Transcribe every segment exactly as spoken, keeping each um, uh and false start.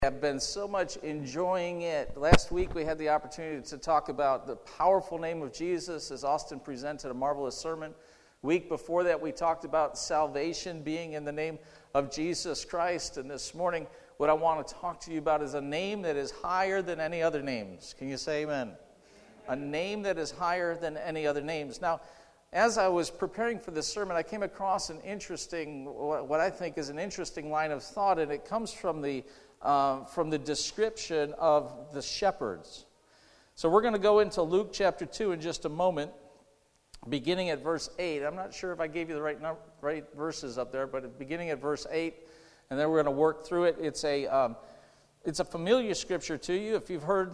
Have been so much enjoying it. Last week we had the opportunity to talk about the powerful name of Jesus as Austin presented a marvelous sermon. Week before that we talked about salvation being in the name of Jesus Christ. And this morning what I want to talk to you about is a name that is higher than any other names. Can you say amen? A name that is higher than any other names. Now, as I was preparing for this sermon, I came across an interesting, what I think is an interesting line of thought, and it comes from the Uh, from the description of the shepherds. So we're going to go into Luke chapter two in just a moment, beginning at verse eight. I'm not sure if I gave you the right num- right verses up there, but beginning at verse eight, and then we're going to work through it. It's a um, it's a familiar scripture to you. If you've heard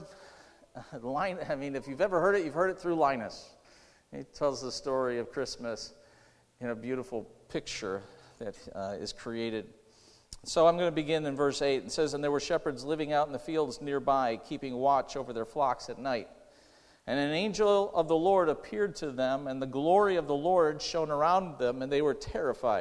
line, I mean, if you've ever heard it, you've heard it through Linus. He tells the story of Christmas in a beautiful picture that uh, is created. So I'm going to begin in verse eight. It says, "And there were shepherds living out in the fields nearby, keeping watch over their flocks at night. And an angel of the Lord appeared to them, and the glory of the Lord shone around them, and they were terrified.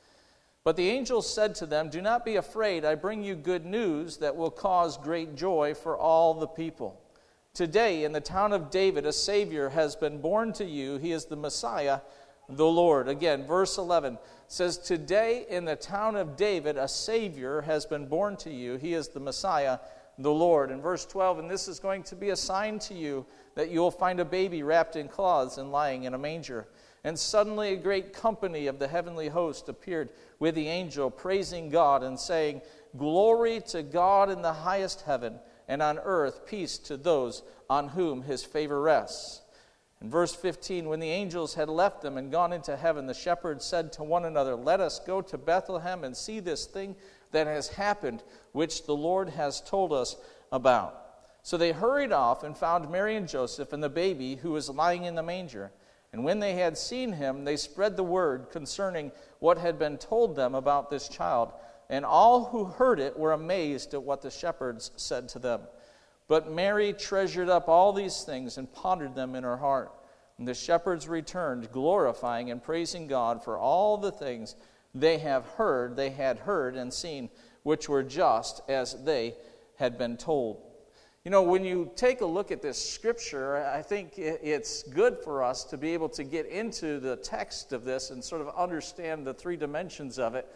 But the angel said to them, 'Do not be afraid. I bring you good news that will cause great joy for all the people. Today in the town of David a Savior has been born to you. He is the Messiah, the Lord.'" Again, verse eleven says, "Today in the town of David a Savior has been born to you. He is the Messiah, the Lord." In verse twelve, "And this is going to be a sign to you, that you will find a baby wrapped in cloths and lying in a manger." And suddenly a great company of the heavenly host appeared with the angel, praising God and saying, "Glory to God in the highest heaven, and on earth peace to those on whom his favor rests." In verse fifteen, "When the angels had left them and gone into heaven, the shepherds said to one another, 'Let us go to Bethlehem and see this thing that has happened, which the Lord has told us about.' So they hurried off and found Mary and Joseph and the baby who was lying in the manger. And when they had seen him, they spread the word concerning what had been told them about this child. And all who heard it were amazed at what the shepherds said to them. But Mary treasured up all these things and pondered them in her heart. And the shepherds returned, glorifying and praising God for all the things they have heard, they had heard and seen, which were just as they had been told." You know, when you take a look at this scripture, I think it's good for us to be able to get into the text of this and sort of understand the three dimensions of it.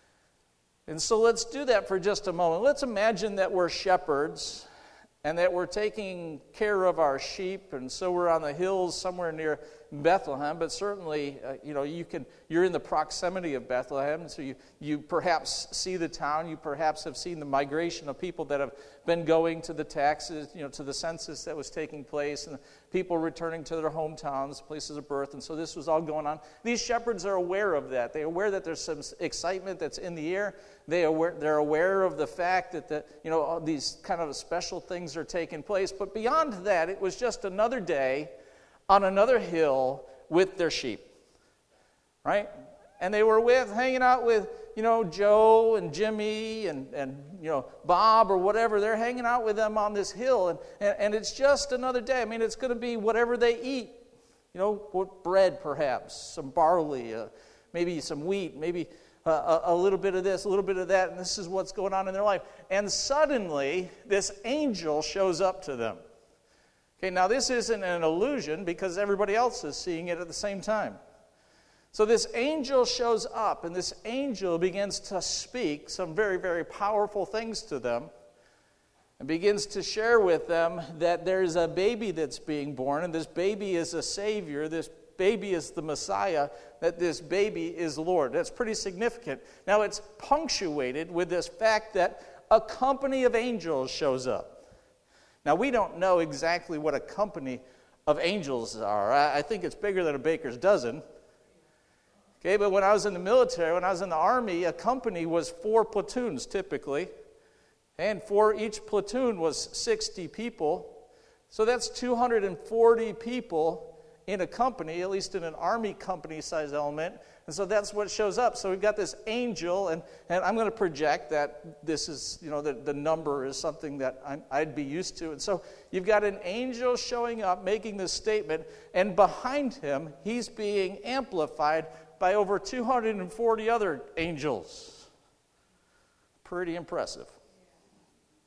And so let's do that for just a moment. Let's imagine that we're shepherds, and that we're taking care of our sheep, and so we're on the hills somewhere near Bethlehem, but certainly, uh, you know, you can, you're in the proximity of Bethlehem, so you, you perhaps see the town, you perhaps have seen the migration of people that have been going to the taxes, you know, to the census that was taking place, and people returning to their hometowns, places of birth, and so this was all going on. These shepherds are aware of that. They're aware that there's some excitement that's in the air. They aware, they're aware of the fact that, the, you know, all these kind of special things are taking place, but beyond that, it was just another day on another hill with their sheep, right? And they were with, hanging out with, you know, Joe and Jimmy and, and you know, Bob or whatever. They're hanging out with them on this hill, and, and, and it's just another day. I mean, it's going to be whatever they eat, you know, what bread perhaps, some barley, uh, maybe some wheat, maybe uh, a, a little bit of this, a little bit of that, and this is what's going on in their life. And suddenly, this angel shows up to them. Okay, now this isn't an illusion because everybody else is seeing it at the same time. So this angel shows up, and this angel begins to speak some very, very powerful things to them, and begins to share with them that there's a baby that's being born, and this baby is a Savior, this baby is the Messiah, that this baby is Lord. That's pretty significant. Now it's punctuated with this fact that a company of angels shows up. Now, we don't know exactly what a company of angels are. I think it's bigger than a baker's dozen. Okay, but when I was in the military, when I was in the Army, a company was four platoons typically. And for each platoon was sixty people. So that's two hundred forty people in a company, at least in an Army company-sized element. And so that's what shows up. So we've got this angel, and, and I'm going to project that this is, you know, the, the number is something that I'm, I'd be used to. And so you've got an angel showing up, making this statement, and behind him, he's being amplified by over two hundred forty other angels. Pretty impressive.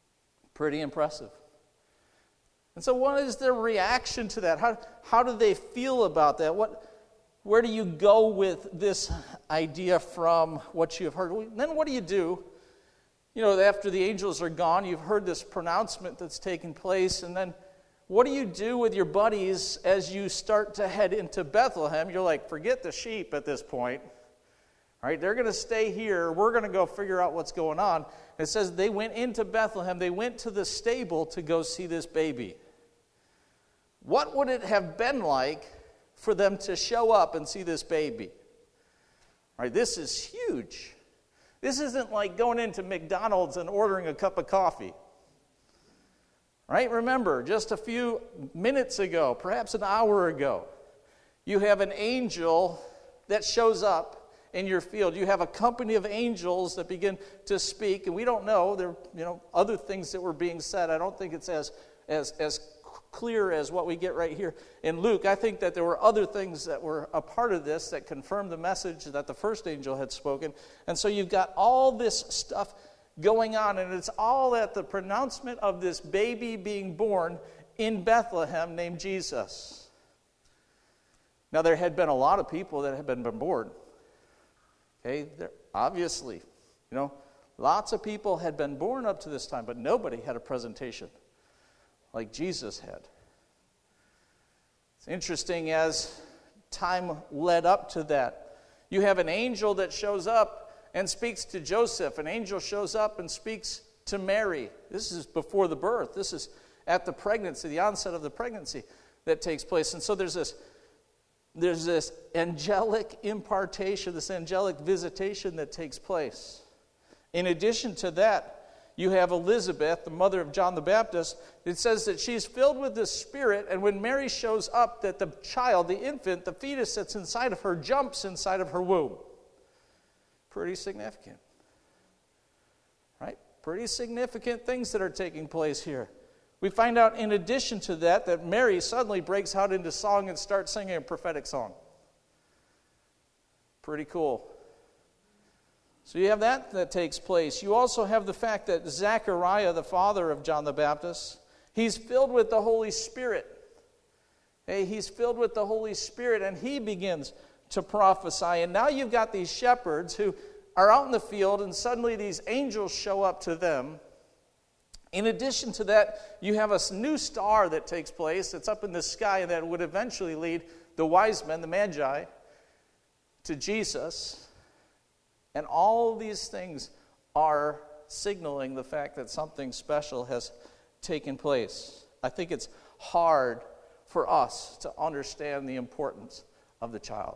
Pretty impressive. And so what is their reaction to that? How, how do they feel about that? What, where do you go with this idea from what you have heard? Well, then what do you do? You know, after the angels are gone, you've heard this pronouncement that's taken place, and then what do you do with your buddies as you start to head into Bethlehem? You're like, forget the sheep at this point. All right, they're going to stay here. We're going to go figure out what's going on. It says they went into Bethlehem. They went to the stable to go see this baby. What would it have been like for them to show up and see this baby? All right, this is huge. This isn't like going into McDonald's and ordering a cup of coffee. Right? Remember, just a few minutes ago, perhaps an hour ago, you have an angel that shows up in your field. You have a company of angels that begin to speak, and we don't know. There are, you know, other things that were being said. I don't think it's as, as, as clear as what we get right here in Luke. I think that there were other things that were a part of this that confirmed the message that the first angel had spoken. And so you've got all this stuff going on, and it's all at the pronouncement of this baby being born in Bethlehem named Jesus. Now, there had been a lot of people that had been born. Okay, there, obviously, you know, lots of people had been born up to this time, but nobody had a presentation like Jesus had. It's interesting, as time led up to that, you have an angel that shows up and speaks to Joseph. An angel shows up and speaks to Mary. This is before the birth. This is at the pregnancy, the onset of the pregnancy that takes place. And so there's this, there's this angelic impartation, this angelic visitation that takes place. In addition to that, you have Elizabeth, the mother of John the Baptist. It says that she's filled with the Spirit, and when Mary shows up, that the child, the infant, the fetus that's inside of her, jumps inside of her womb. Pretty significant, right? Pretty significant things that are taking place here. We find out in addition to that, that Mary suddenly breaks out into song and starts singing a prophetic song. Pretty cool. So you have that that takes place. You also have the fact that Zechariah, the father of John the Baptist, he's filled with the Holy Spirit. Hey, he's filled with the Holy Spirit, and he begins to prophesy. And now you've got these shepherds who are out in the field, and suddenly these angels show up to them. In addition to that, you have a new star that takes place that's up in the sky, and that would eventually lead the wise men, the Magi, to Jesus. And all these things are signaling the fact that something special has taken place. I think it's hard for us to understand the importance of the child.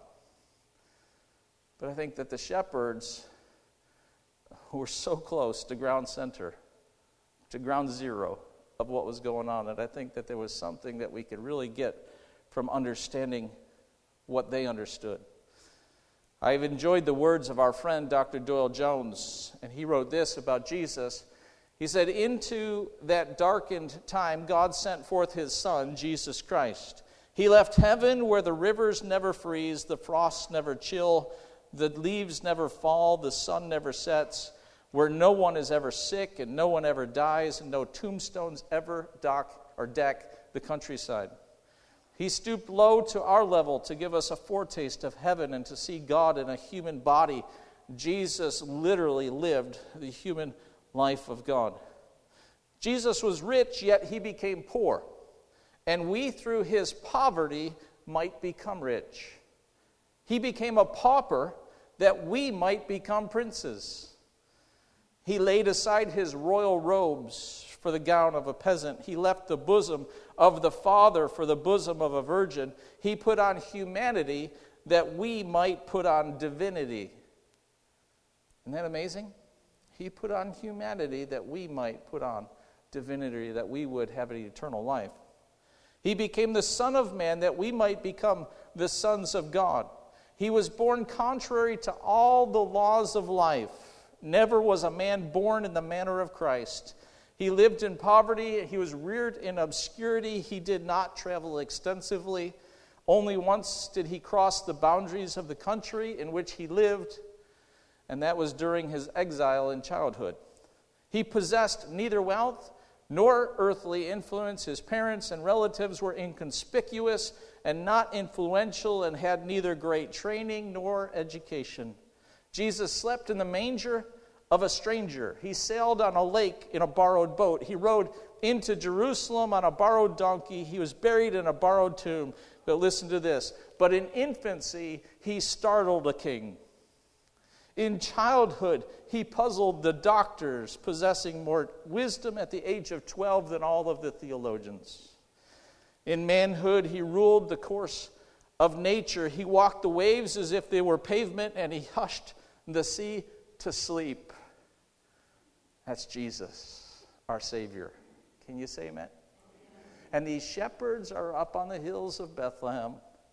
But I think that the shepherds who were so close to ground center, to ground zero of what was going on, that I think that there was something that we could really get from understanding what they understood. I've enjoyed the words of our friend Doctor Doyle Jones, and he wrote this about Jesus. He said, "Into that darkened time, God sent forth his Son, Jesus Christ. He left heaven where the rivers never freeze, the frosts never chill, the leaves never fall, the sun never sets, where no one is ever sick and no one ever dies, and no tombstones ever dock or deck the countryside. He stooped low to our level to give us a foretaste of heaven and to see God in a human body. Jesus literally lived the human life of God. Jesus was rich, yet he became poor, and we through his poverty might become rich. He became a pauper that we might become princes. He laid aside his royal robes for the gown of a peasant. He left the bosom of the Father for the bosom of a virgin. He put on humanity that we might put on divinity." Isn't that amazing? He put on humanity that we might put on divinity, that we would have an eternal life. He became the Son of Man that we might become the sons of God. He was born contrary to all the laws of life. Never was a man born in the manner of Christ. He lived in poverty. He was reared in obscurity. He did not travel extensively. Only once did he cross the boundaries of the country in which he lived, and that was during his exile in childhood. He possessed neither wealth nor earthly influence. His parents and relatives were inconspicuous and not influential and had neither great training nor education. Jesus slept in the manger of a stranger. He sailed on a lake in a borrowed boat. He rode into Jerusalem on a borrowed donkey. He was buried in a borrowed tomb. But listen to this. But in infancy, he startled a king. In childhood, he puzzled the doctors, possessing more wisdom at the age of twelve than all of the theologians. In manhood, he ruled the course of nature. He walked the waves as if they were pavement, and he hushed the sea to sleep. That's Jesus, our Savior. Can you say amen? And these shepherds are up on the hills of Bethlehem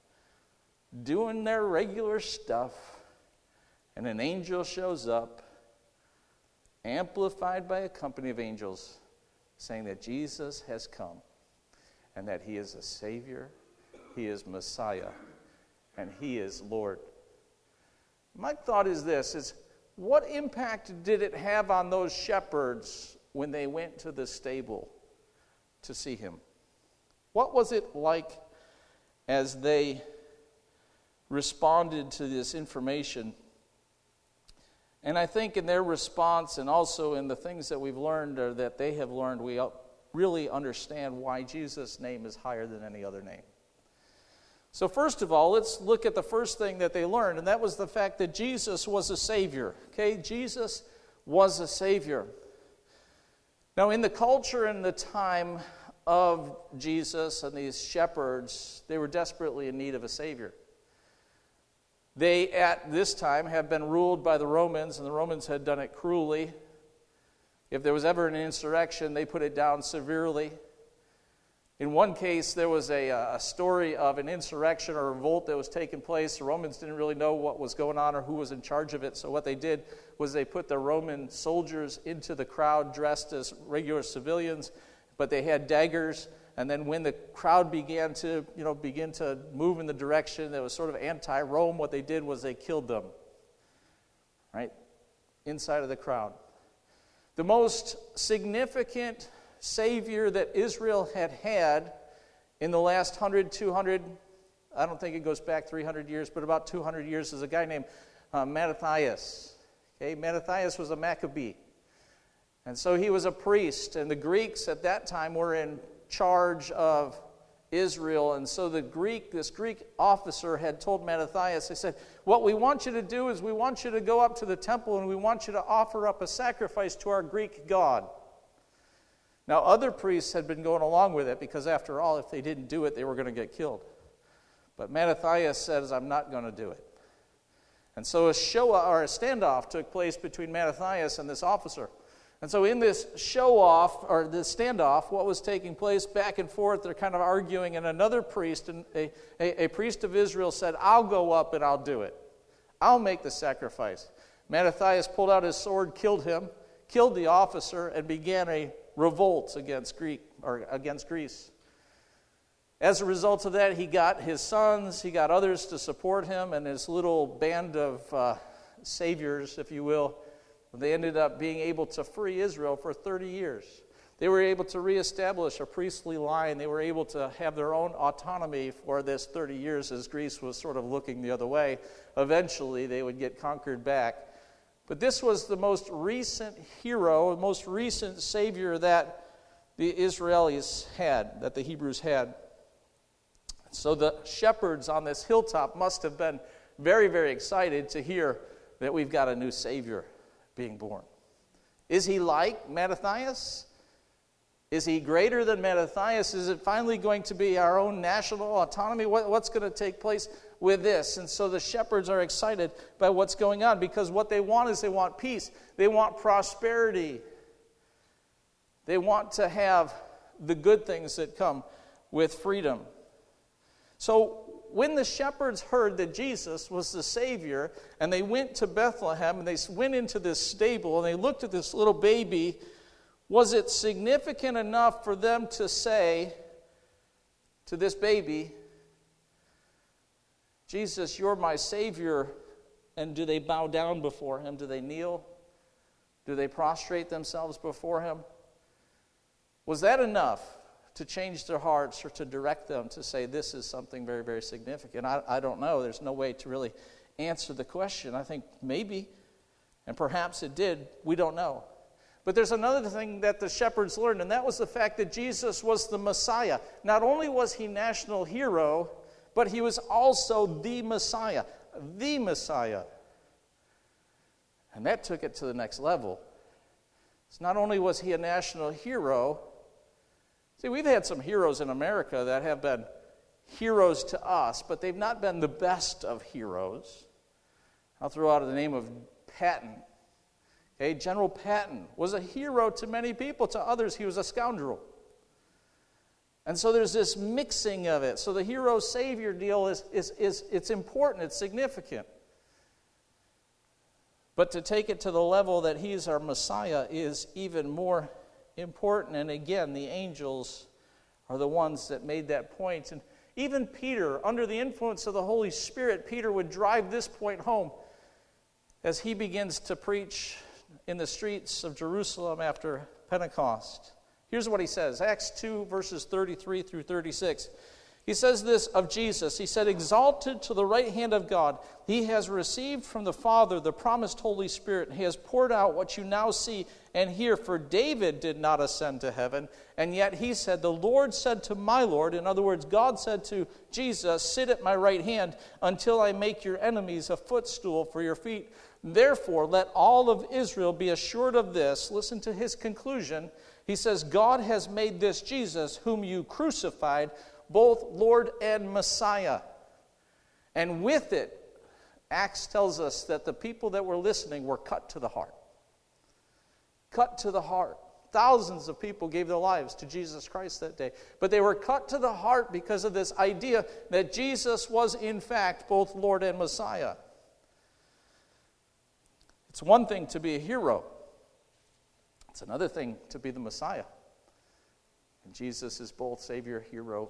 doing their regular stuff. And an angel shows up, amplified by a company of angels, saying that Jesus has come and that he is a Savior, he is Messiah, and he is Lord. My thought is this, is what impact did it have on those shepherds when they went to the stable to see him? What was it like as they responded to this information? And I think in their response and also in the things that we've learned or that they have learned, we really understand why Jesus' name is higher than any other name. So first of all, let's look at the first thing that they learned, and that was the fact that Jesus was a Savior. Okay, Jesus was a Savior. Now in the culture and the time of Jesus and these shepherds, they were desperately in need of a Savior. They, at this time, have been ruled by the Romans, and the Romans had done it cruelly. If there was ever an insurrection, they put it down severely. In one case, there was a, a story of an insurrection or revolt that was taking place. The Romans didn't really know what was going on or who was in charge of it, so what they did was they put the Roman soldiers into the crowd dressed as regular civilians, but they had daggers. And then when the crowd began to, you know, begin to move in the direction that was sort of anti-Rome, what they did was they killed them, right, inside of the crowd. The most significant Savior that Israel had had in the last one hundred, two hundred, I don't think it goes back three hundred years, but about two hundred years, is a guy named uh, Mattathias. Okay, Mattathias was a Maccabee. And so he was a priest, and the Greeks at that time were in charge of Israel, and so the Greek, this Greek officer had told Mattathias, they said, what we want you to do is we want you to go up to the temple and we want you to offer up a sacrifice to our Greek god. Now other priests had been going along with it because after all, if they didn't do it, they were going to get killed. But Mattathias says, I'm not going to do it. And so a show or a standoff took place between Mattathias and this officer. And so in this show-off, or this standoff, what was taking place back and forth, they're kind of arguing, and another priest, a, a, a priest of Israel said, I'll go up and I'll do it. I'll make the sacrifice. Mattathias pulled out his sword, killed him, killed the officer, and began a revolt against Greek or against Greece. As a result of that, he got his sons, he got others to support him, and his little band of uh, saviors, if you will. They ended up being able to free Israel for thirty years. They were able to reestablish a priestly line. They were able to have their own autonomy for this thirty years as Greece was sort of looking the other way. Eventually, they would get conquered back. But this was the most recent hero, the most recent savior that the Israelis had, that the Hebrews had. So the shepherds on this hilltop must have been very, very excited to hear that we've got a new savior being born. Is he like Mattathias? Is he greater than Mattathias? Is it finally going to be our own national autonomy? What, what's going to take place with this? And so the shepherds are excited by what's going on because what they want is they want peace. They want prosperity. They want to have the good things that come with freedom. So when the shepherds heard that Jesus was the Savior, and they went to Bethlehem, and they went into this stable, and they looked at this little baby, was it significant enough for them to say to this baby, Jesus, you're my Savior, and do they bow down before him? Do they kneel? Do they prostrate themselves before him? Was that enough to change their hearts or to direct them to say this is something very, very significant? I, I don't know. There's no way to really answer the question. I think maybe, and perhaps it did. We don't know. But there's another thing that the shepherds learned, and that was the fact that Jesus was the Messiah. Not only was he national hero, but he was also the Messiah. The Messiah. And that took it to the next level. So not only was he a national hero, see, we've had some heroes in America that have been heroes to us, but they've not been the best of heroes. I'll throw out the name of Patton. Okay, General Patton was a hero to many people. To others, he was a scoundrel. And so there's this mixing of it. So the hero-savior deal is, is, is it's important, it's significant. But to take it to the level that he's our Messiah is even more important. And again, the angels are the ones that made that point. And even Peter, under the influence of the Holy Spirit, Peter would drive this point home as he begins to preach in the streets of Jerusalem after Pentecost. Here's what he says, Acts two, verses thirty-three through thirty-six. He says this of Jesus. He said, "Exalted to the right hand of God, he has received from the Father the promised Holy Spirit. He has poured out what you now see and hear. For David did not ascend to heaven, and yet he said, 'The Lord said to my Lord,'" in other words, God said to Jesus, "'Sit at my right hand until I make your enemies a footstool for your feet.' Therefore, let all of Israel be assured of this." Listen to his conclusion. He says, "God has made this Jesus, whom you crucified, both Lord and Messiah." And with it, Acts tells us that the people that were listening were cut to the heart. Cut to the heart. Thousands of people gave their lives to Jesus Christ that day. But they were cut to the heart because of this idea that Jesus was in fact both Lord and Messiah. It's one thing to be a hero. It's another thing to be the Messiah. And Jesus is both Savior, hero,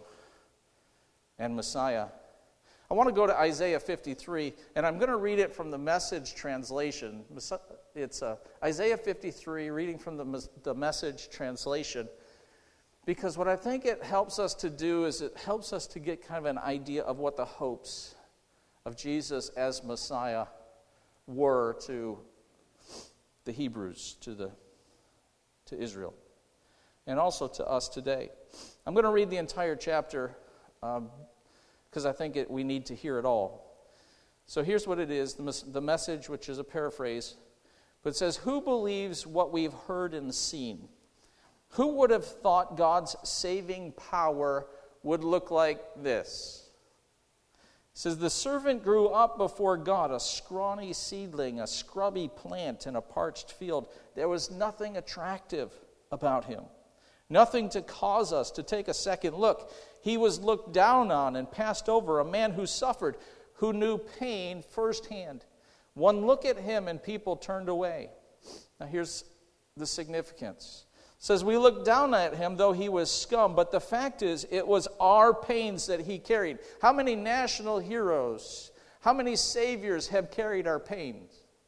and Messiah. I want to go to Isaiah fifty-three, and I'm going to read it from the Message translation. It's uh, Isaiah fifty-three, reading from the, the Message translation, because what I think it helps us to do is it helps us to get kind of an idea of what the hopes of Jesus as Messiah were to the Hebrews, to the to Israel, and also to us today. I'm going to read the entire chapter because um, I think it, we need to hear it all. So here's what it is, the, the Message, which is a paraphrase, but it says, "Who believes what we've heard and seen? Who would have thought God's saving power would look like this?" It says, "The servant grew up before God, a scrawny seedling, a scrubby plant in a parched field. There was nothing attractive about him, nothing to cause us to take a second look. He was looked down on and passed over, a man who suffered, who knew pain firsthand. One look at him and people turned away." Now here's the significance. It says, "We looked down at him, though he was scum, but the fact is, it was our pains that he carried." How many national heroes, how many saviors have carried our pains?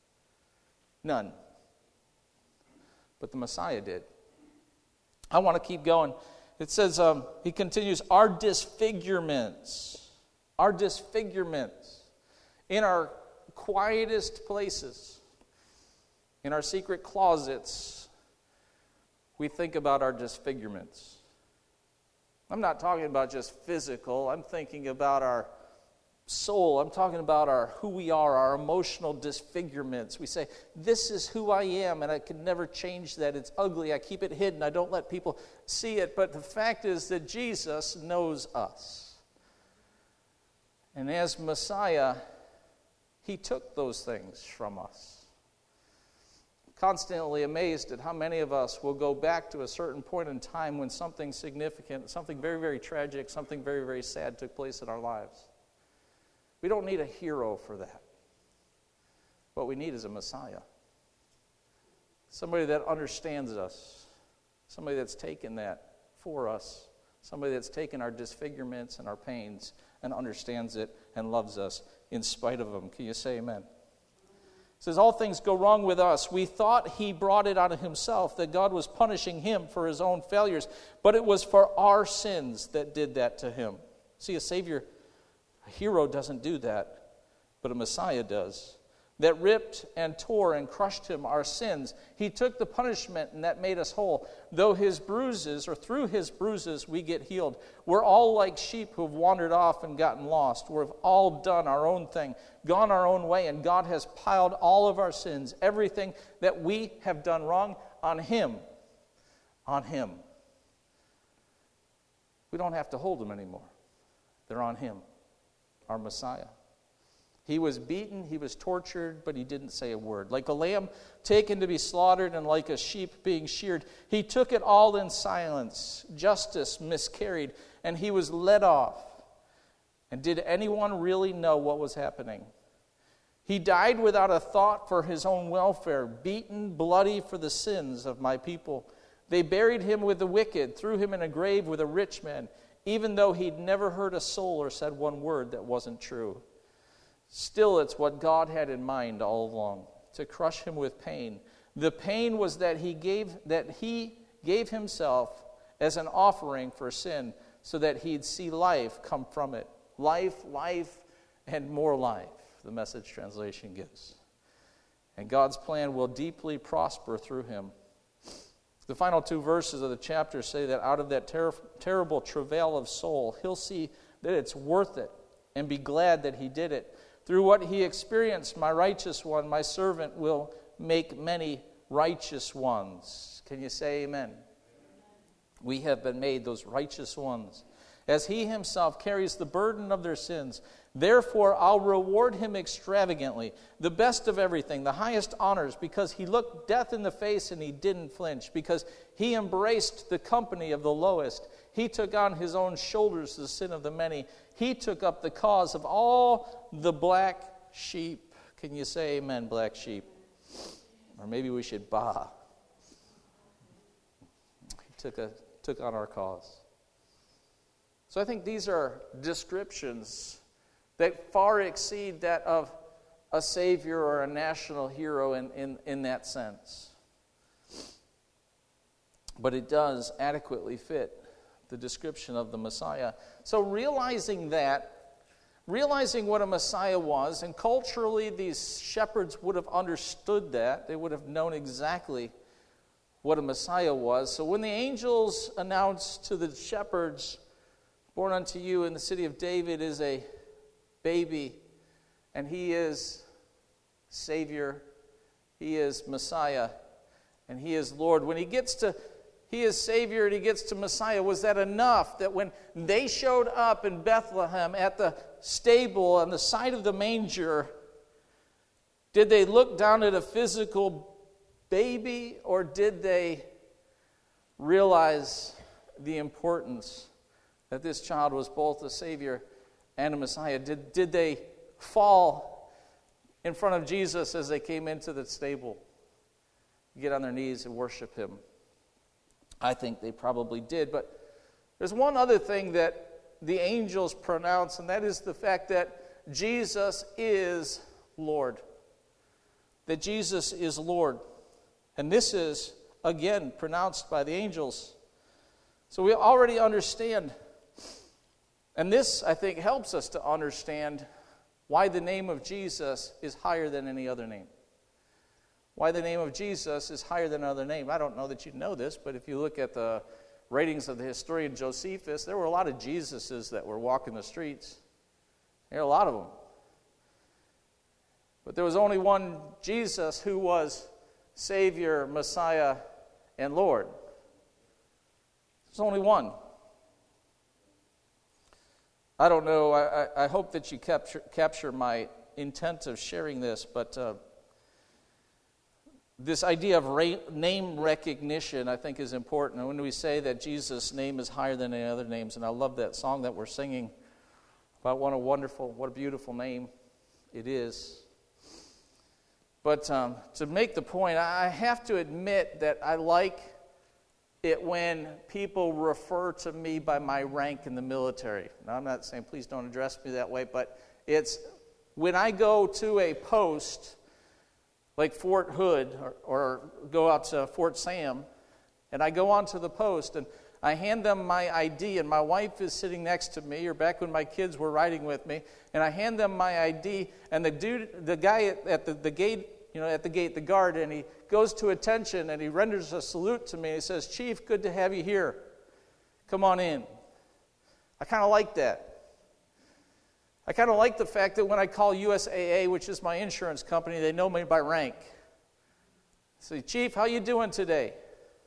None. But the Messiah did. I want to keep going. It says, um, he continues, "Our disfigurements, our disfigurements, in our quietest places, in our secret closets, we think about our disfigurements." I'm not talking about just physical. I'm thinking about our soul. I'm talking about our who we are, our emotional disfigurements. We say, this is who I am, and I can never change that. It's ugly. I keep it hidden. I don't let people see it. But the fact is that Jesus knows us. And as Messiah, he took those things from us. Constantly amazed at how many of us will go back to a certain point in time when something significant, something very, very tragic, something very, very sad took place in our lives. We don't need a hero for that. What we need is a Messiah. Somebody that understands us. Somebody that's taken that for us. Somebody that's taken our disfigurements and our pains and understands it and loves us in spite of them. Can you say amen? says, all things go wrong with us. We thought he brought it on himself, that God was punishing him for his own failures. But it was for our sins that did that to him. See, a Savior, a hero doesn't do that, but a Messiah does. That ripped and tore and crushed him, our sins. He took the punishment, and that made us whole. Though his bruises, or through his bruises, we get healed. We're all like sheep who have wandered off and gotten lost. We've all done our own thing, gone our own way, and God has piled all of our sins, everything that we have done wrong, on him. On him. We don't have to hold them anymore. They're on him, our Messiah. He was beaten, he was tortured, but he didn't say a word. Like a lamb taken to be slaughtered and like a sheep being sheared, he took it all in silence. Justice miscarried, and he was led off. And did anyone really know what was happening? He died without a thought for his own welfare, beaten, bloody for the sins of my people. They buried him with the wicked, threw him in a grave with a rich man, even though he'd never heard a soul or said one word that wasn't true. Still, it's what God had in mind all along, to crush him with pain. The pain was that he gave that he gave himself as an offering for sin, so that he'd see life come from it. Life, life, and more life, the Message translation gives. And God's plan will deeply prosper through him. The final two verses of the chapter say that out of that ter- terrible travail of soul, he'll see that it's worth it and be glad that he did it. Through what he experienced, my righteous one, my servant, will make many righteous ones. Can you say amen? We have been made those righteous ones. As he himself carries the burden of their sins, therefore I'll reward him extravagantly, the best of everything, the highest honors, because he looked death in the face and he didn't flinch, because he embraced the company of the lowest. He took on his own shoulders the sin of the many. He took up the cause of all the black sheep. Can you say amen, black sheep? Or maybe we should bah. He took, a, took on our cause. So I think these are descriptions that far exceed that of a Savior or a national hero in, in, in that sense. But it does adequately fit the description of the Messiah. So realizing that, realizing what a Messiah was, and culturally these shepherds would have understood that. They would have known exactly what a Messiah was. So when the angels announced to the shepherds, born unto you in the city of David is a baby, and he is Savior, he is Messiah, and he is Lord. When he gets to He is Savior and he gets to Messiah, was that enough that when they showed up in Bethlehem at the stable on the side of the manger, did they look down at a physical baby, or did they realize the importance that this child was both a Savior and a Messiah? Did, did they fall in front of Jesus as they came into the stable, get on their knees and worship him? I think they probably did. But there's one other thing that the angels pronounce, and that is the fact that Jesus is Lord. That Jesus is Lord. And this is, again, pronounced by the angels. So we already understand. And this, I think, helps us to understand why the name of Jesus is higher than any other name. Why the name of Jesus is higher than another name. I don't know that you know this, but if you look at the writings of the historian Josephus, there were a lot of Jesuses that were walking the streets. There are a lot of them. But there was only one Jesus who was Savior, Messiah, and Lord. There's only one. I don't know, I, I, I hope that you capture, capture my intent of sharing this, but uh, this idea of ra- name recognition, I think, is important. And when we say that Jesus' name is higher than any other names, and I love that song that we're singing about what a wonderful, what a beautiful name it is. But um, to make the point, I have to admit that I like it when people refer to me by my rank in the military. Now, I'm not saying please don't address me that way, but it's when I go to a post like Fort Hood or, or go out to Fort Sam, and I go onto the post and I hand them my I D, and my wife is sitting next to me, or back when my kids were riding with me, and I hand them my I D, and the dude, the guy at, at the, the gate, you know, at the gate, the guard, and he goes to attention and he renders a salute to me. He says, "Chief, good to have you here. Come on in." I kind of like that. I kind of like the fact that when I call U S A A, which is my insurance company, they know me by rank. I say, "Chief, how you doing today?"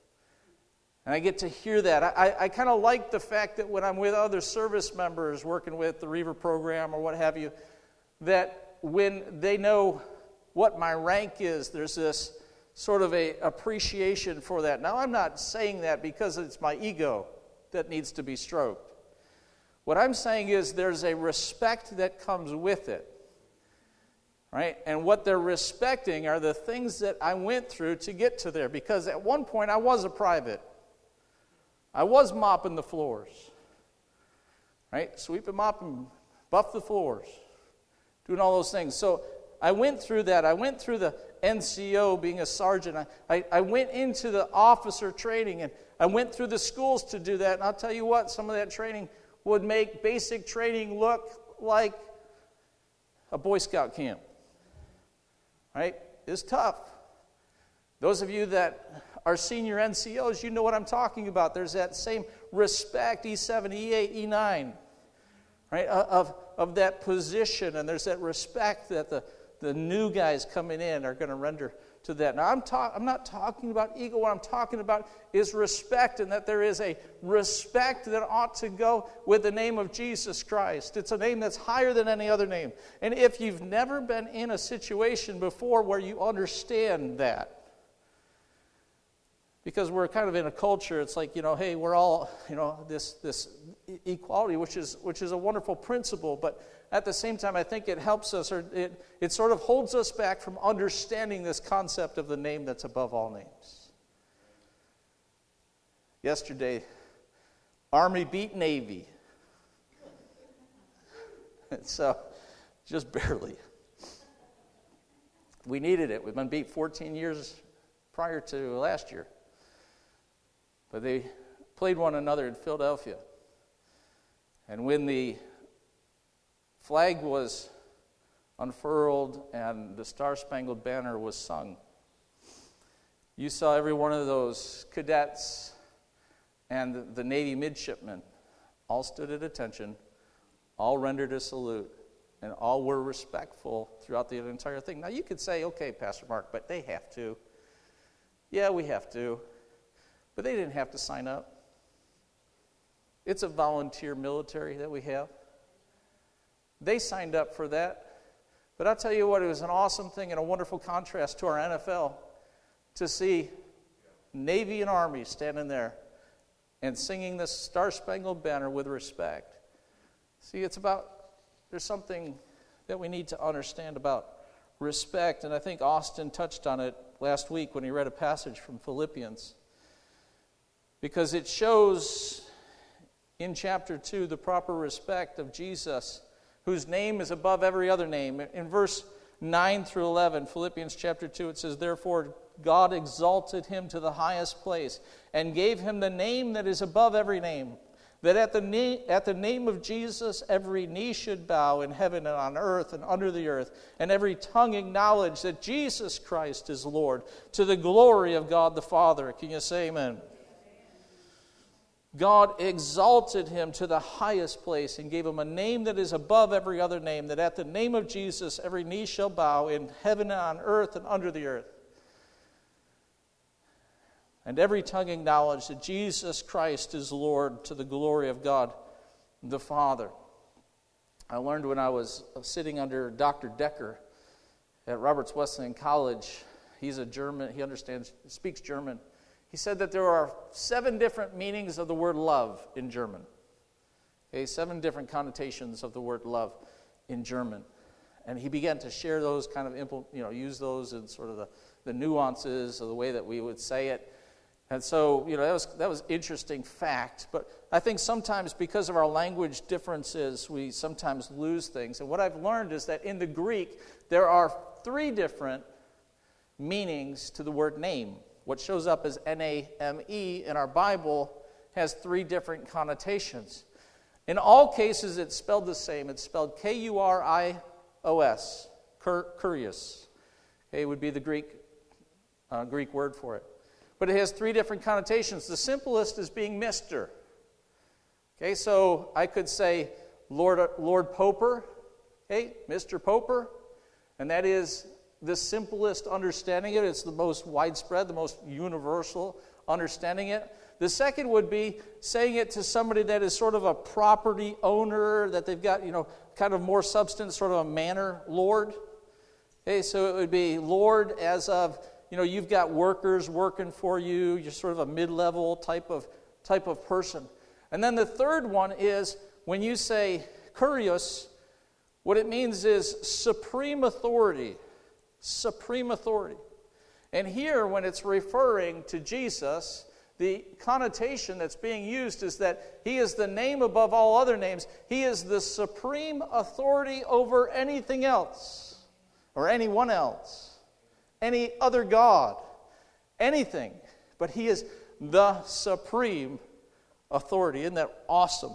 And I get to hear that. I, I, I kind of like the fact that when I'm with other service members working with the Reaver program or what have you, that when they know what my rank is, there's this sort of a appreciation for that. Now, I'm not saying that because it's my ego that needs to be stroked. What I'm saying is there's a respect that comes with it, right? And what they're respecting are the things that I went through to get to there, because at one point I was a private. I was mopping the floors, right? Sweep and mop and buff the floors, doing all those things. So I went through that. I went through the N C O, being a sergeant. I, I, I went into the officer training, and I went through the schools to do that. And I'll tell you what, some of that training would make basic training look like a Boy Scout camp, right? It's tough. Those of you that are senior N C Os, you know what I'm talking about. There's that same respect, E seven, E eight, E nine, right, of, of that position, and there's that respect that the, the new guys coming in are going to render to that. Now, I'm, talk, I'm not talking about ego. What I'm talking about is respect, and that there is a respect that ought to go with the name of Jesus Christ. It's a name that's higher than any other name. And if you've never been in a situation before where you understand that, because we're kind of in a culture, it's like, you know, hey, we're all, you know, this this equality, which is which is a wonderful principle, but at the same time, I think it helps us, or it, it sort of holds us back from understanding this concept of the name that's above all names. Yesterday, Army beat Navy. So, just barely. We needed it. We've been beat fourteen years prior to last year. But they played one another in Philadelphia. And when the flag was unfurled and the Star-Spangled Banner was sung, you saw every one of those cadets and the, the Navy midshipmen all stood at attention, all rendered a salute, and all were respectful throughout the entire thing. Now, you could say, okay, Pastor Mark, but they have to. Yeah, we have to. But they didn't have to sign up. It's a volunteer military that we have. They signed up for that. But I'll tell you what, it was an awesome thing and a wonderful contrast to our N F L to see Navy and Army standing there and singing the Star-Spangled Banner with respect. See, it's about, there's something that we need to understand about respect, and I think Austin touched on it last week when he read a passage from Philippians. Because it shows in chapter two the proper respect of Jesus, whose name is above every other name. In verse nine through eleven, Philippians chapter two, it says, "Therefore God exalted him to the highest place and gave him the name that is above every name, that at the, na- at the name of Jesus every knee should bow in heaven and on earth and under the earth, and every tongue acknowledge that Jesus Christ is Lord, to the glory of God the Father." Can you say amen? God exalted him to the highest place and gave him a name that is above every other name, that at the name of Jesus every knee shall bow in heaven and on earth and under the earth, and every tongue acknowledge that Jesus Christ is Lord, to the glory of God the Father. I learned when I was sitting under Doctor Decker at Roberts Wesleyan College. He's a German, he understands, speaks German. He said that there are seven different meanings of the word love in German. Okay, seven different connotations of the word love in German. And he began to share those, kind of, impl- you know, use those in sort of the, the nuances of the way that we would say it. And so, you know, that was that was interesting fact. But I think sometimes because of our language differences, we sometimes lose things. And what I've learned is that in the Greek, there are three different meanings to the word name. What shows up as N A M E in our Bible has three different connotations. In all cases, it's spelled the same. It's spelled K U R I O S, Kur- Kurios. Okay, would be the Greek, uh, Greek word for it. But it has three different connotations. The simplest is being Mister Okay, so I could say Lord, Lord Poper, okay, Mister Poper, and that is the simplest understanding of it. It's the most widespread, the most universal understanding it. The second would be saying it to somebody that is sort of a property owner, that they've got, you know, kind of more substance, sort of a manor lord. Okay, so it would be Lord as of, you know, you've got workers working for you, you're sort of a mid-level type of type of person. And then the third one is when you say kurios, what it means is supreme authority. Supreme authority. And here, when it's referring to Jesus, the connotation that's being used is that he is the name above all other names. He is the supreme authority over anything else, or anyone else, any other god, anything. But he is the supreme authority. Isn't that awesome?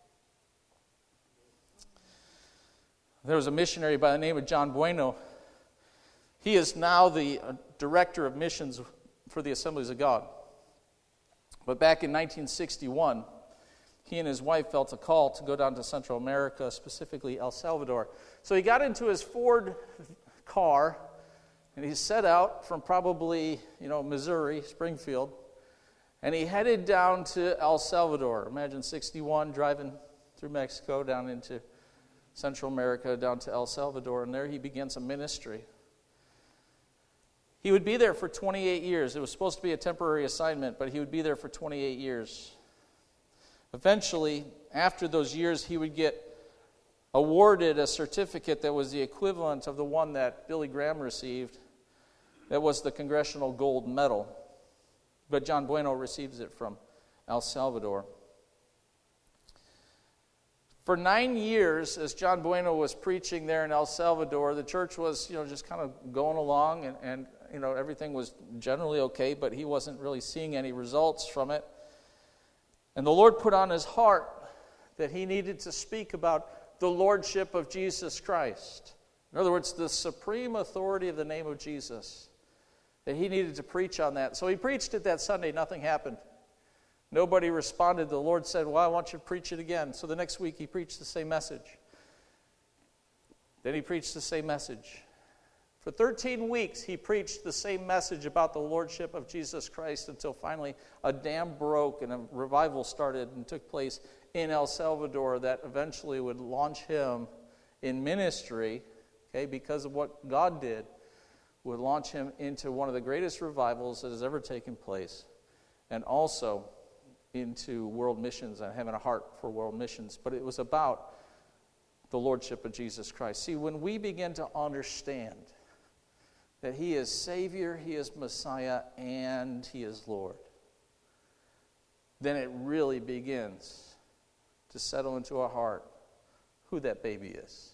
There was a missionary by the name of John Bueno. He is now the director of missions for the Assemblies of God. But back in nineteen sixty-one, he and his wife felt a call to go down to Central America, specifically El Salvador. So he got into his Ford car, and he set out from probably, you know, Missouri, Springfield, and he headed down to El Salvador. Imagine sixty-one driving through Mexico down into Central America, down to El Salvador, and there he began some ministry. He would be there for twenty-eight years. It was supposed to be a temporary assignment, but he would be there for twenty-eight years. Eventually, after those years, he would get awarded a certificate that was the equivalent of the one that Billy Graham received. That was the Congressional Gold Medal. But John Bueno receives it from El Salvador. For nine years, as John Bueno was preaching there in El Salvador, the church was, you know, just kind of going along, and, and you know, everything was generally okay, but he wasn't really seeing any results from it. And the Lord put on his heart that he needed to speak about the lordship of Jesus Christ. In other words, the supreme authority of the name of Jesus. That he needed to preach on that. So he preached it that Sunday. Nothing happened. Nobody responded. The Lord said, well, I want you to preach it again. So the next week he preached the same message. Then he preached the same message. For thirteen weeks he preached the same message about the lordship of Jesus Christ until finally a dam broke and a revival started and took place in El Salvador that eventually would launch him in ministry, okay, because of what God did, would launch him into one of the greatest revivals that has ever taken place, and also into world missions and having a heart for world missions. But it was about the lordship of Jesus Christ. See, when we begin to understand that he is Savior, he is Messiah, and he is Lord, then it really begins to settle into our heart who that baby is.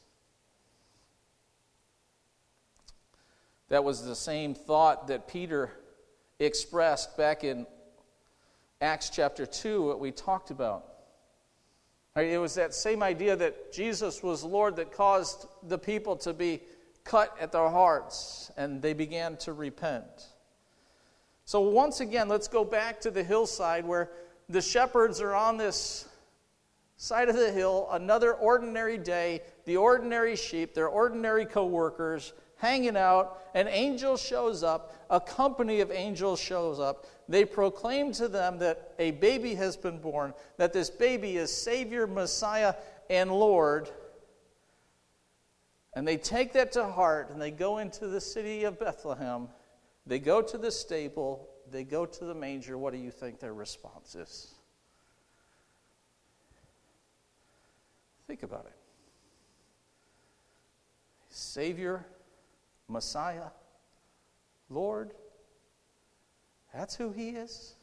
That was the same thought that Peter expressed back in Acts chapter two, what we talked about. Right? It was that same idea that Jesus was Lord that caused the people to be cut at their hearts, and they began to repent. So once again, let's go back to the hillside where the shepherds are on this side of the hill, another ordinary day, the ordinary sheep, their ordinary co-workers, hanging out. An angel shows up, a company of angels shows up. They proclaim to them that a baby has been born, that this baby is Savior, Messiah, and Lord. And they take that to heart, and they go into the city of Bethlehem. They go to the stable. They go to the manger. What do you think their response is? Think about it. Savior, Messiah, Lord, that's who he is?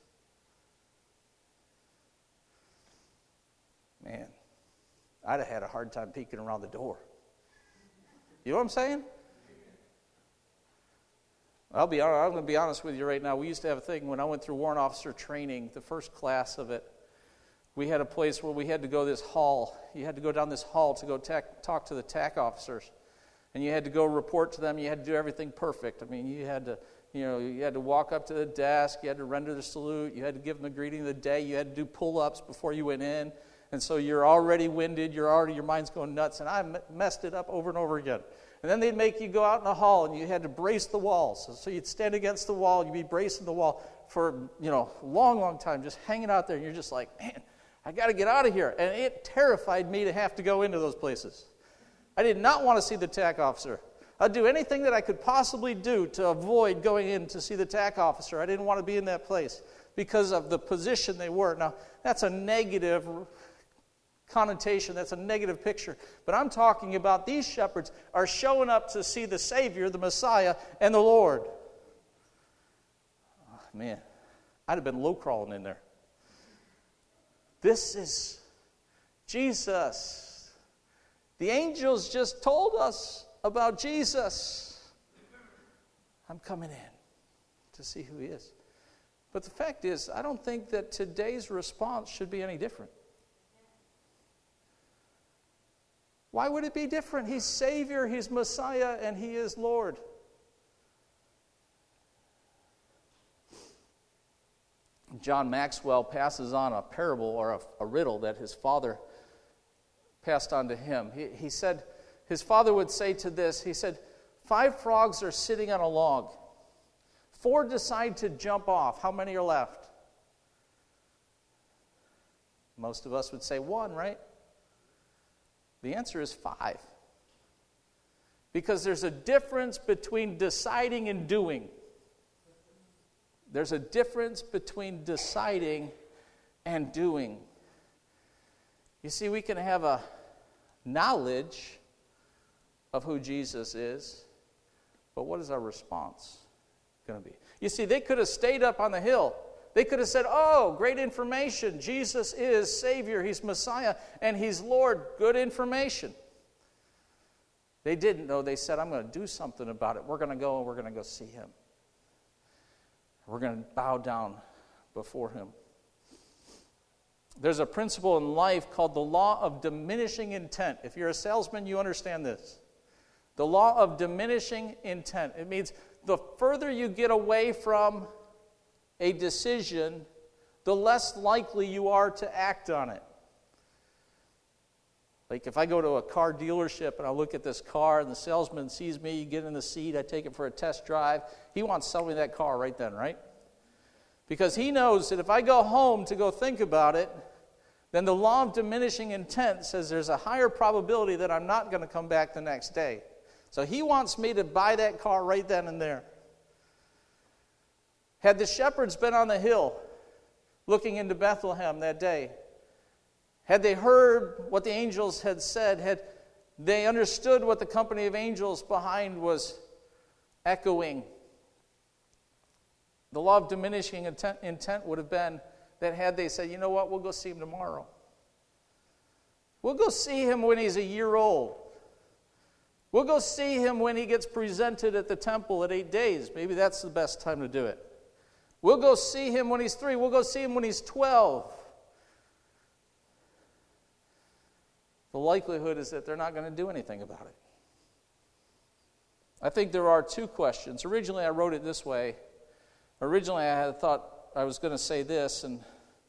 Man, I'd have had a hard time peeking around the door. You know what I'm saying? I'll be I'm going to be honest with you right now. We used to have a thing when I went through warrant officer training, the first class of it. We had a place where we had to go this hall. You had to go down this hall to go tac, talk to the T A C officers, and you had to go report to them. You had to do everything perfect. I mean, you had to, you know, you had to walk up to the desk. You had to render the salute. You had to give them the greeting of the day. You had to do pull-ups before you went in, and so you're already winded. You're already your mind's going nuts, and I messed it up over and over again. And then they'd make you go out in the hall, and you had to brace the walls. So you'd stand against the wall, you'd be bracing the wall for, you know, a long, long time, just hanging out there. And you're just like, man, I got to get out of here. And it terrified me to have to go into those places. I did not want to see the T A C officer. I'd do anything that I could possibly do to avoid going in to see the T A C officer. I didn't want to be in that place because of the position they were. Now, that's a negative connotation, that's a negative picture. But I'm talking about these shepherds are showing up to see the Savior, the Messiah, and the Lord. Oh, man, I'd have been low crawling in there. This is Jesus. The angels just told us about Jesus. I'm coming in to see who he is. But the fact is, I don't think that today's response should be any different. Why would it be different? He's Savior, he's Messiah, and he is Lord. John Maxwell passes on a parable or a, a riddle that his father passed on to him. He, he said, his father would say to this, he said, five frogs are sitting on a log. Four decide to jump off. How many are left? Most of us would say one, right? The answer is five. Because there's a difference between deciding and doing. There's a difference between deciding and doing. You see, we can have a knowledge of who Jesus is, but what is our response going to be? You see, they could have stayed up on the hill. They could have said, oh, great information. Jesus is Savior. He's Messiah. And He's Lord. Good information. They didn't, though. They said, I'm going to do something about it. We're going to go and we're going to go see Him. We're going to bow down before Him. There's a principle in life called the law of diminishing intent. If you're a salesman, you understand this. The law of diminishing intent. It means the further you get away from a decision, the less likely you are to act on it. Like if I go to a car dealership and I look at this car and the salesman sees me, you get in the seat, I take it for a test drive, he wants to sell me that car right then, right? Because he knows that if I go home to go think about it, then the law of diminishing intent says there's a higher probability that I'm not going to come back the next day. So he wants me to buy that car right then and there. Had the shepherds been on the hill looking into Bethlehem that day, had they heard what the angels had said, had they understood what the company of angels behind was echoing, the law of diminishing intent, intent would have been that had they said, you know what, we'll go see him tomorrow. We'll go see him when he's a year old. We'll go see him when he gets presented at the temple at eight days. Maybe that's the best time to do it. We'll go see him when he's three. We'll go see him when he's twelve. The likelihood is that they're not going to do anything about it. I think there are two questions. Originally, I wrote it this way. Originally, I had thought I was going to say this, and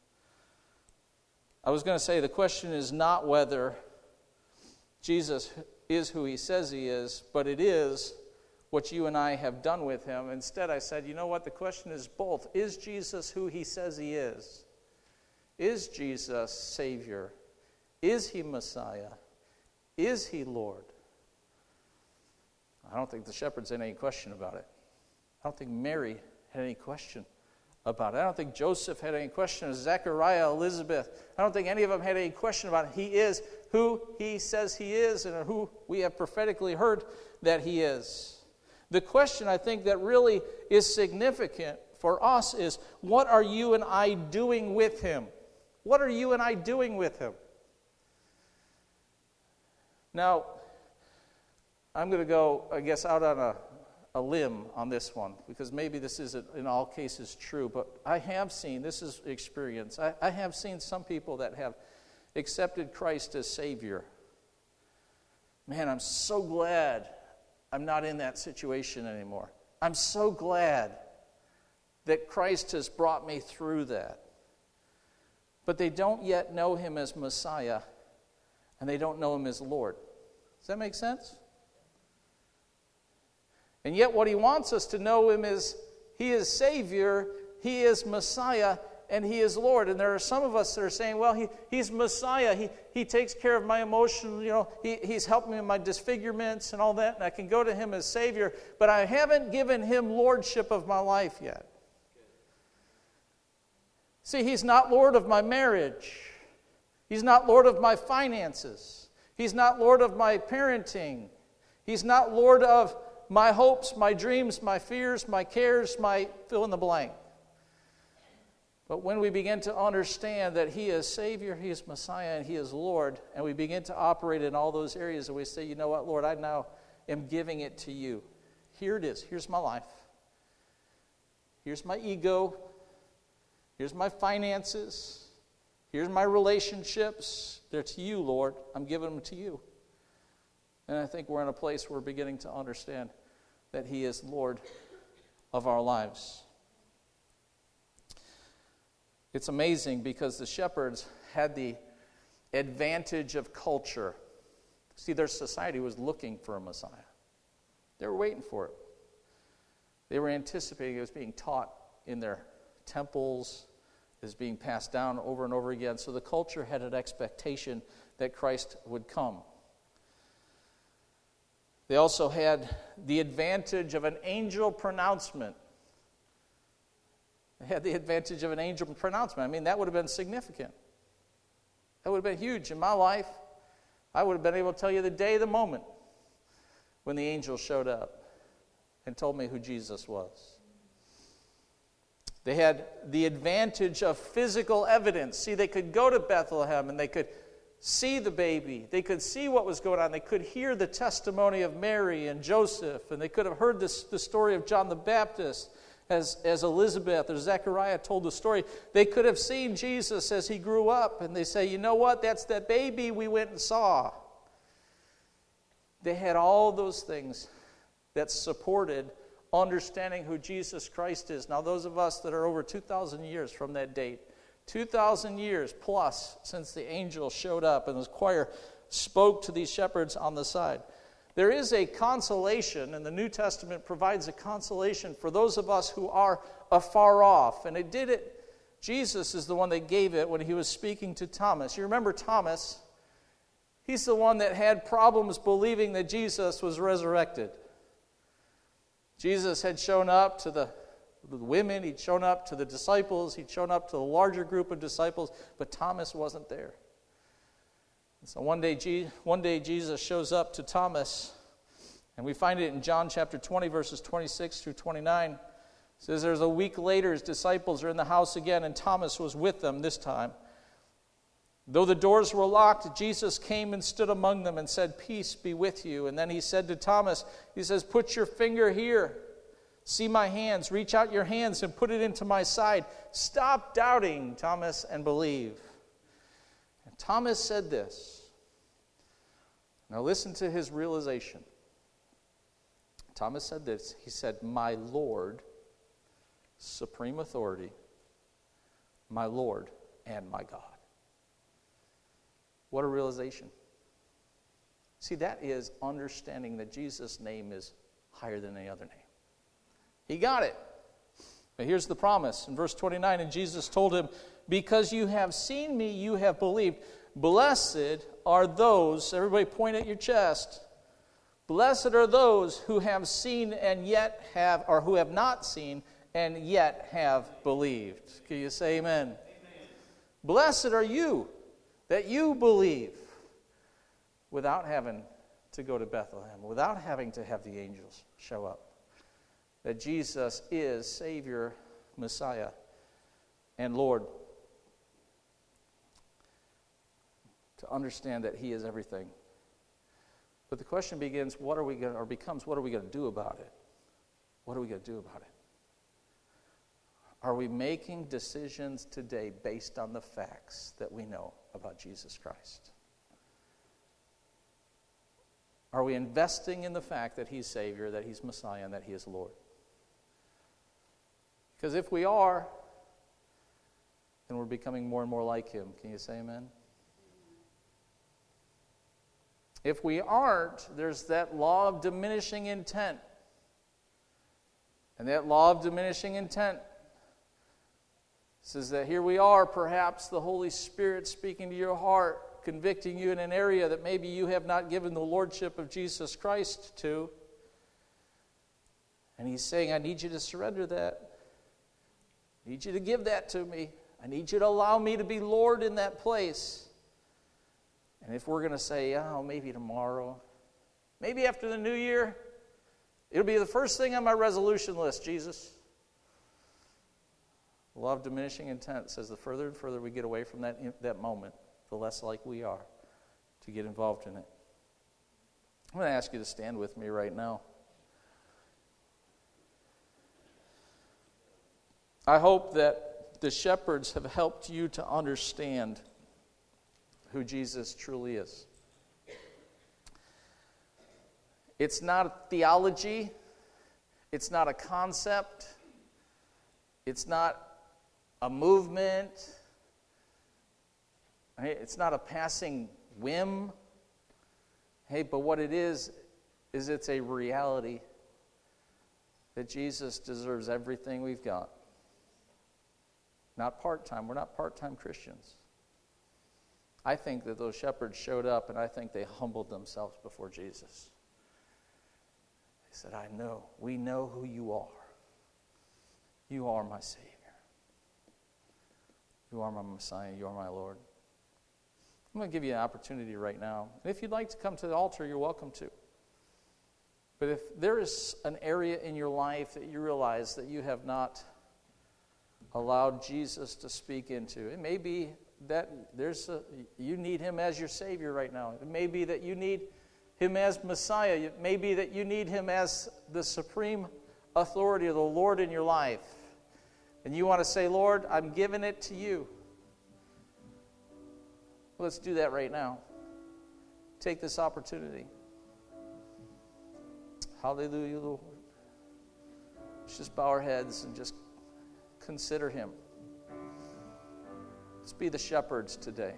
I was going to say the question is not whether Jesus is who he says he is, but it is what you and I have done with him. Instead, I said, you know what? The question is both. Is Jesus who he says he is? Is Jesus Savior? Is he Messiah? Is he Lord? I don't think the shepherds had any question about it. I don't think Mary had any question about it. I don't think Joseph had any question. Zechariah, Elizabeth. I don't think any of them had any question about it. He is who he says he is and who we have prophetically heard that he is. The question I think that really is significant for us is, what are you and I doing with him? What are you and I doing with him? Now, I'm going to go, I guess, out on a a limb on this one, because maybe this isn't in all cases true, but I have seen, this is experience, I, I have seen some people that have accepted Christ as Savior. Man, I'm so glad I'm not in that situation anymore. I'm so glad that Christ has brought me through that. But they don't yet know Him as Messiah, and they don't know Him as Lord. Does that make sense? And yet what He wants us to know Him is He is Savior, He is Messiah, and He is Lord. And there are some of us that are saying, well, he, He's Messiah. He, he takes care of my emotions. You know, he, He's helped me in my disfigurements and all that, and I can go to Him as Savior, but I haven't given Him lordship of my life yet. See, He's not Lord of my marriage. He's not Lord of my finances. He's not Lord of my parenting. He's not Lord of my hopes, my dreams, my fears, my cares, my fill in the blank. But when we begin to understand that He is Savior, He is Messiah, and He is Lord, and we begin to operate in all those areas, and we say, you know what, Lord, I now am giving it to You. Here it is. Here's my life. Here's my ego. Here's my finances. Here's my relationships. They're to You, Lord. I'm giving them to You. And I think we're in a place where we're beginning to understand that He is Lord of our lives. It's amazing because the shepherds had the advantage of culture. See, their society was looking for a Messiah. They were waiting for it. They were anticipating it was being taught in their temples, it was being passed down over and over again. So the culture had an expectation that Christ would come. They also had the advantage of an angel pronouncement. They had the advantage of an angel pronouncement. I mean, that would have been significant. That would have been huge in my life. I would have been able to tell you the day, the moment when the angel showed up and told me who Jesus was. They had the advantage of physical evidence. See, they could go to Bethlehem and they could see the baby. They could see what was going on. They could hear the testimony of Mary and Joseph, and they could have heard this, the story of John the Baptist as, as Elizabeth or Zechariah told the story. They could have seen Jesus as He grew up, and they say, you know what, that's that baby we went and saw. They had all those things that supported understanding who Jesus Christ is. Now, those of us that are over two thousand years from that date, two thousand years plus since the angel showed up and the choir spoke to these shepherds on the side. There is a consolation, and the New Testament provides a consolation for those of us who are afar off. And it did it, Jesus is the one that gave it when He was speaking to Thomas. You remember Thomas? He's the one that had problems believing that Jesus was resurrected. Jesus had shown up to the the women, He'd shown up to the disciples, He'd shown up to the larger group of disciples, but Thomas wasn't there. And so one day, one day Jesus shows up to Thomas, and we find it in John chapter twenty, verses twenty-six through twenty-nine. It says, there's a week later, His disciples are in the house again, and Thomas was with them this time. Though the doors were locked, Jesus came and stood among them and said, peace be with you. And then He said to Thomas, He says, put your finger here. See my hands, reach out your hands and put it into my side. Stop doubting, Thomas, and believe. And Thomas said this. Now listen to his realization. Thomas said this. He said, my Lord, supreme authority, my Lord and my God. What a realization. See, that is understanding that Jesus' name is higher than any other name. He got it. But here's the promise. In verse twenty-nine, and Jesus told him, because you have seen me, you have believed. Blessed are those, everybody point at your chest. Blessed are those who have seen and yet have, or who have not seen and yet have believed. Can you say amen? Amen. Blessed are you that you believe without having to go to Bethlehem, without having to have the angels show up. That Jesus is Savior, Messiah, and Lord. To understand that He is everything. But the question begins, what are we going or becomes, what are we going to do about it? What are we going to do about it? Are we making decisions today based on the facts that we know about Jesus Christ? Are we investing in the fact that he's Savior, that he's Messiah, and that he is Lord? Because if we are, then we're becoming more and more like him. Can you say amen? If we aren't, there's that law of diminishing intent. And that law of diminishing intent says that here we are, perhaps the Holy Spirit speaking to your heart, convicting you in an area that maybe you have not given the lordship of Jesus Christ to. And he's saying, I need you to surrender that. I need you to give that to me. I need you to allow me to be Lord in that place. And if we're going to say, oh, maybe tomorrow, maybe after the new year, it'll be the first thing on my resolution list, Jesus. The law of diminishing intent says the further and further we get away from that, that moment, the less like we are to get involved in it. I'm going to ask you to stand with me right now. I hope that the shepherds have helped you to understand who Jesus truly is. It's not a theology. It's not a concept. It's not a movement. It's not a passing whim. Hey, but what it is, is it's a reality that Jesus deserves everything we've got. Not part-time. We're not part-time Christians. I think that those shepherds showed up, and I think they humbled themselves before Jesus. They said, I know, we know who you are. You are my Savior. You are my Messiah. You are my Lord. I'm going to give you an opportunity right now. And if you'd like to come to the altar, you're welcome to. But if there is an area in your life that you realize that you have not allowed Jesus to speak into, it may be that there's a, you need him as your Savior right now. It may be that you need him as Messiah. It may be that you need him as the supreme authority of the Lord in your life. And you want to say, Lord, I'm giving it to you. Let's do that right now. Take this opportunity. Hallelujah, Lord. Let's just bow our heads and just consider him. Let's be the shepherds today.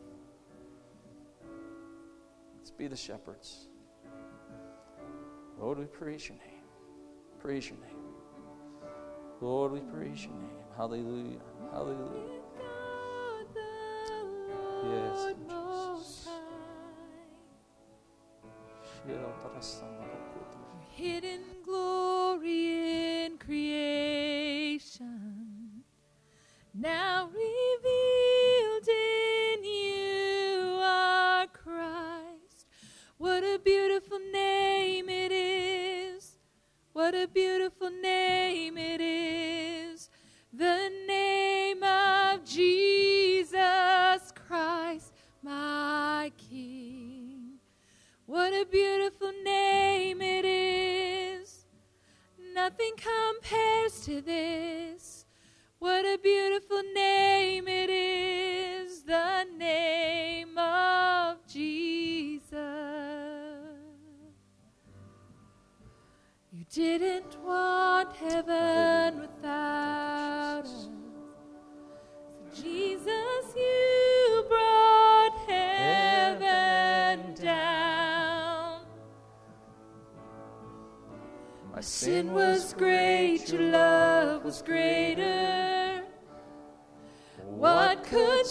Let's be the shepherds. Lord, we praise your name. Praise your name. Lord, we praise your name. Hallelujah. Hallelujah. Yes, Jesus. Hidden glory in creation, now revealed in you are Christ. What a beautiful name it is. What a beautiful name it is. The name of Jesus Christ, my King. What a beautiful name it is. Nothing compares to this. What a beautiful name it is. The name of Jesus. You didn't want heaven without us. Jesus, you brought heaven down. My sin was great, your love was greater. What could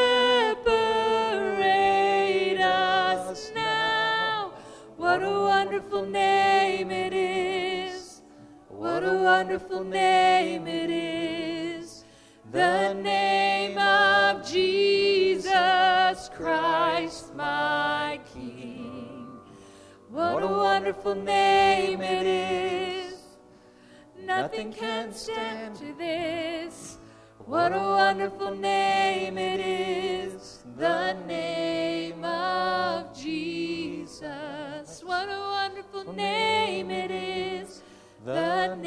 separate us now? What a wonderful name it is. What a wonderful name it is. The name of Jesus Christ, my King. What a wonderful name it is. Nothing can stand to this. What a wonderful name it is. The name of Jesus. What a wonderful name it is. The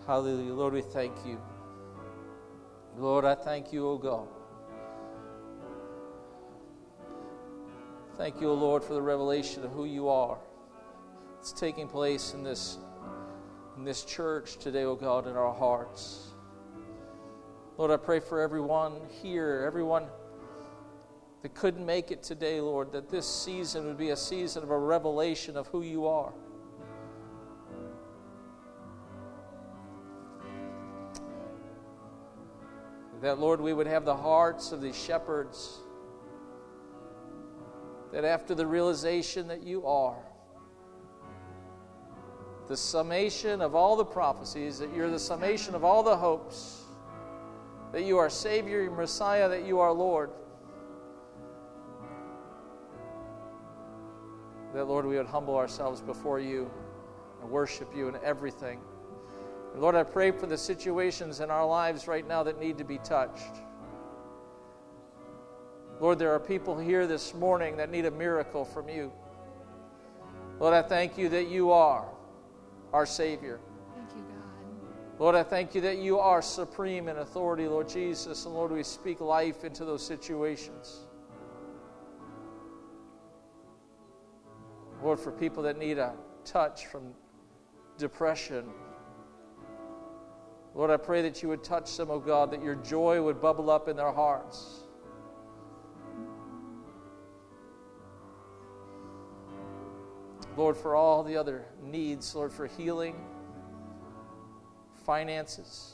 Hallelujah. Lord, we thank you. Lord, I thank you, O God. Thank you, O Lord, for the revelation of who you are. It's taking place in this, in this church today, O God, in our hearts. Lord, I pray for everyone here, everyone that couldn't make it today, Lord, that this season would be a season of a revelation of who you are. That, Lord, we would have the hearts of these shepherds, that after the realization that you are the summation of all the prophecies, that you're the summation of all the hopes, that you are Savior, your Messiah, that you are Lord, that, Lord, we would humble ourselves before you and worship you in everything. And Lord, I pray for the situations in our lives right now that need to be touched. Lord, there are people here this morning that need a miracle from you. Lord, I thank you that you are our Savior. Thank you, God. Lord, I thank you that you are supreme in authority, Lord Jesus. And Lord, we speak life into those situations. Lord, for people that need a touch from depression, Lord, I pray that you would touch them, oh God, that your joy would bubble up in their hearts. Lord, for all the other needs, Lord, for healing, finances,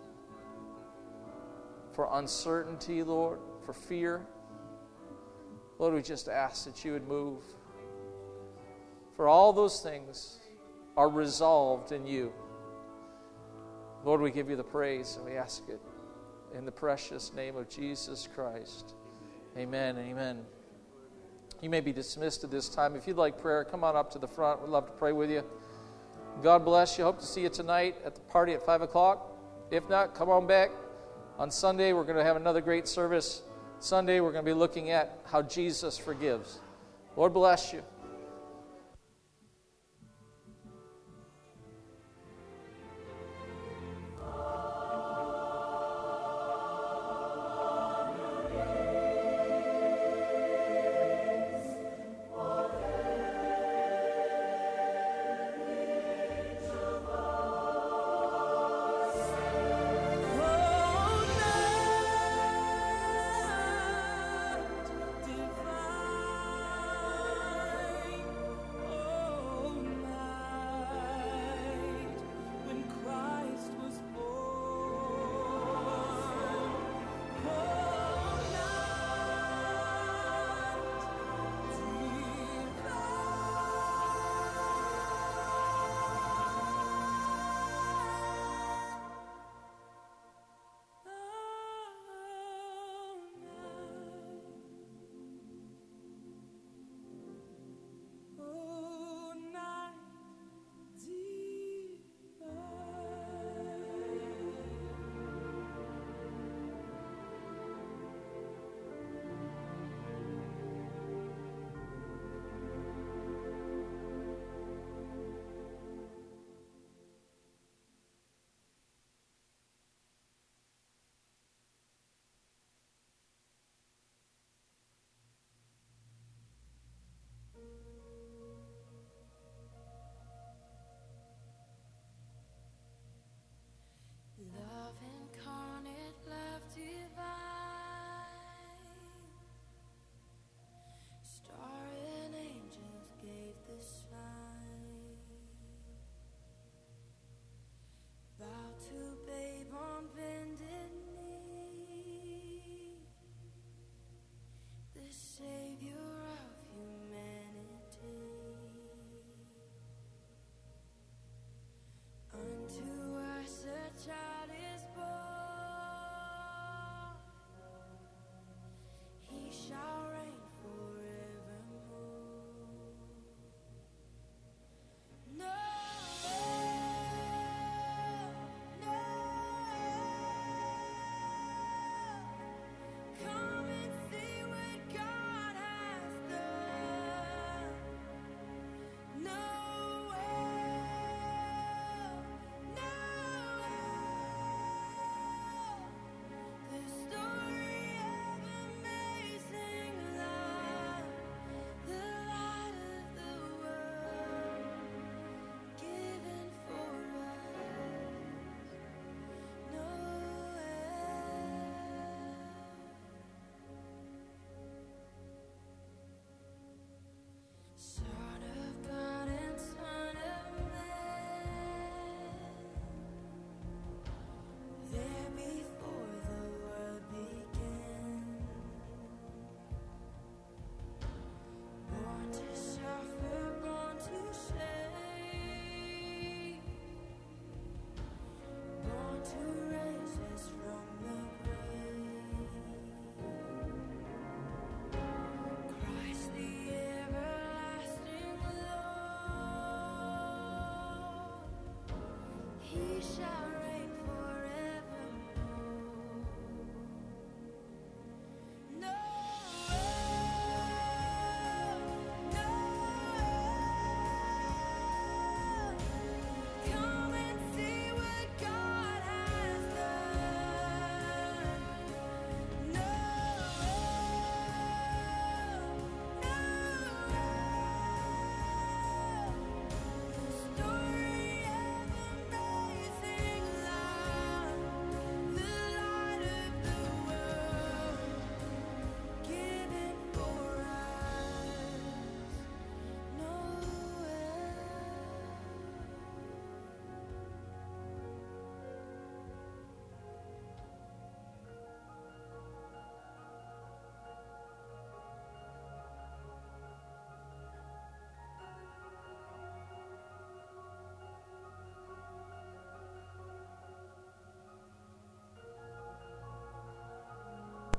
for uncertainty, Lord, for fear, Lord, we just ask that you would move. For all those things are resolved in you. Lord, we give you the praise and we ask it in the precious name of Jesus Christ. Amen and amen. You may be dismissed at this time. If you'd like prayer, come on up to the front. We'd love to pray with you. God bless you. Hope to see you tonight at the party at five o'clock. If not, come on back. On Sunday, we're going to have another great service. Sunday, we're going to be looking at how Jesus forgives. Lord bless you. shall